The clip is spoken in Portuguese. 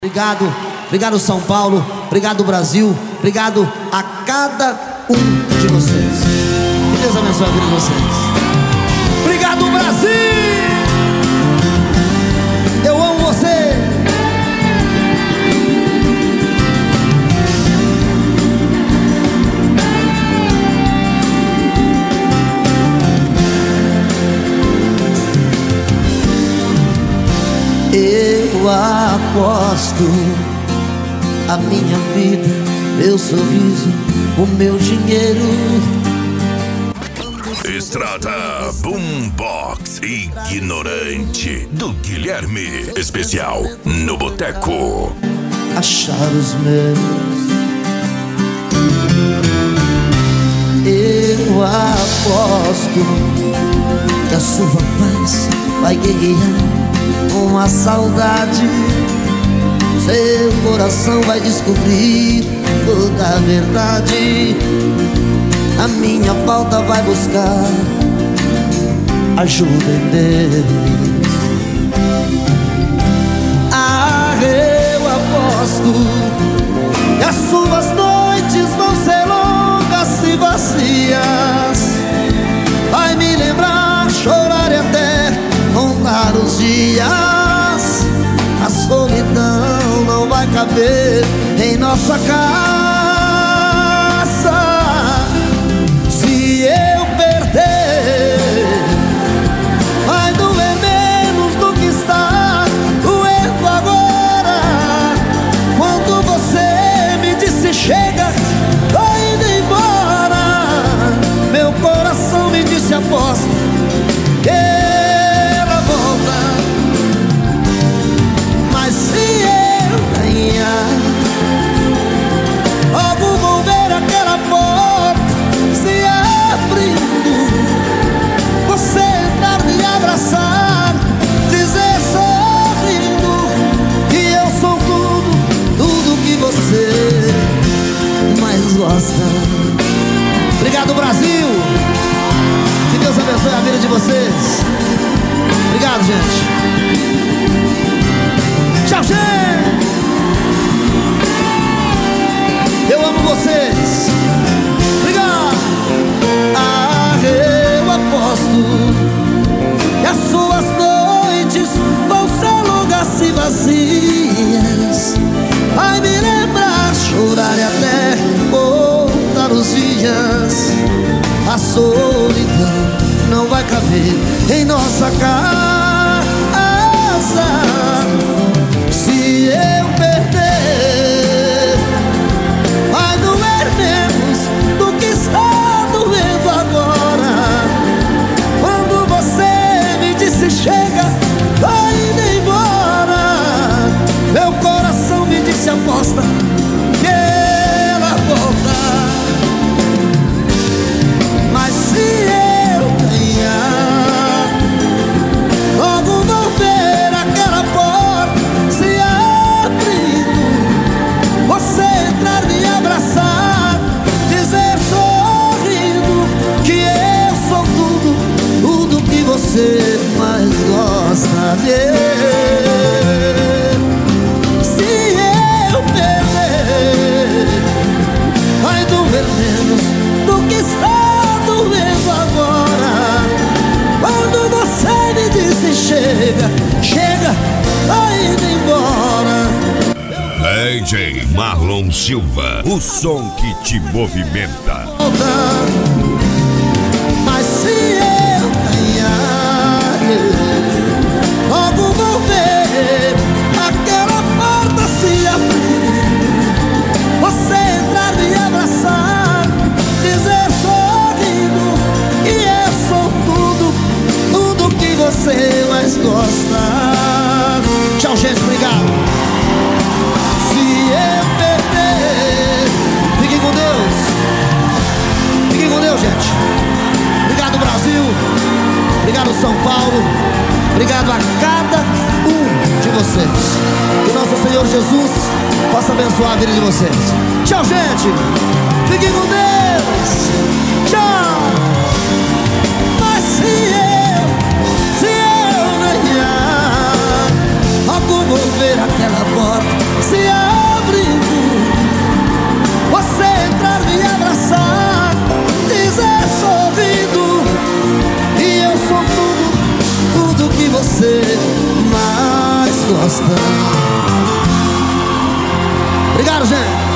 Obrigado, obrigado São Paulo, obrigado Brasil, obrigado a cada um de vocês. Que Deus abençoe a vida de vocês. Obrigado Brasil, eu amo você. Eu aposto a minha vida, meu sorriso, o meu dinheiro. Estrada Boombox Ignorante do Guilherme, especial no Boteco. Achar os meus. Eu aposto que a sua paz vai guerrear com a saudade. Seu coração vai descobrir toda a verdade. A minha falta vai buscar ajuda em Deus. Ah, eu aposto que as suas noites vão ser longas e vazias. Vai me lembrar, chorar e até contar os dias. A solidão não vai caber em nossa casa. Se eu perder, vai doer menos do que está doendo agora. Quando você me disse chega, tô indo embora, meu coração me disse aposta que ela volta. Mas se eu ganhar, logo vou ver aquela porta se abrindo, você entrar, me abraçar, dizer sorrindo que eu sou tudo, tudo que você mais gosta. Obrigado Brasil, que Deus abençoe a vida de vocês. Obrigado, gente. Tchau, gente. Eu amo vocês. Obrigado. Ah, eu aposto que as suas noites vão ser longas e vazias. Vai me lembrar, chorar e até contar os dias. A solidão não vai caber em nossa casa. Se eu perder, vai doer menos do que está doendo agora. Quando você me disse chega, vai indo embora, meu coração me disse aposta que ela volta. Mas se eu ganhar, logo vou ver aquela porta se abrindo, você entrar, me abraçar, dizer sorrindo que eu sou tudo, tudo que você mais gosta de. Se eu perder, vai doer menos do que está doendo agora. Quando você me disse chega, chega, vai indo embora. DJ Marlon Silva, o som que te movimenta. Mas se eu ganhar, logo vou ver aquela porta se abrir, você entrar, me abraçar, dizer sorrindo que eu sou tudo, tudo que você mais gosta. Tchau, gente, obrigado. Se eu perder, fiquem com Deus. Fiquem com Deus, gente. Obrigado, Brasil. Obrigado, São Paulo. Obrigado a cada um de vocês. Que nosso Senhor Jesus possa abençoar a vida de vocês. Tchau, gente. Fiquem com Deus. Tchau. Mas se eu ganhar, logo vou ver aquela porta você mais gosta. Obrigado, gente.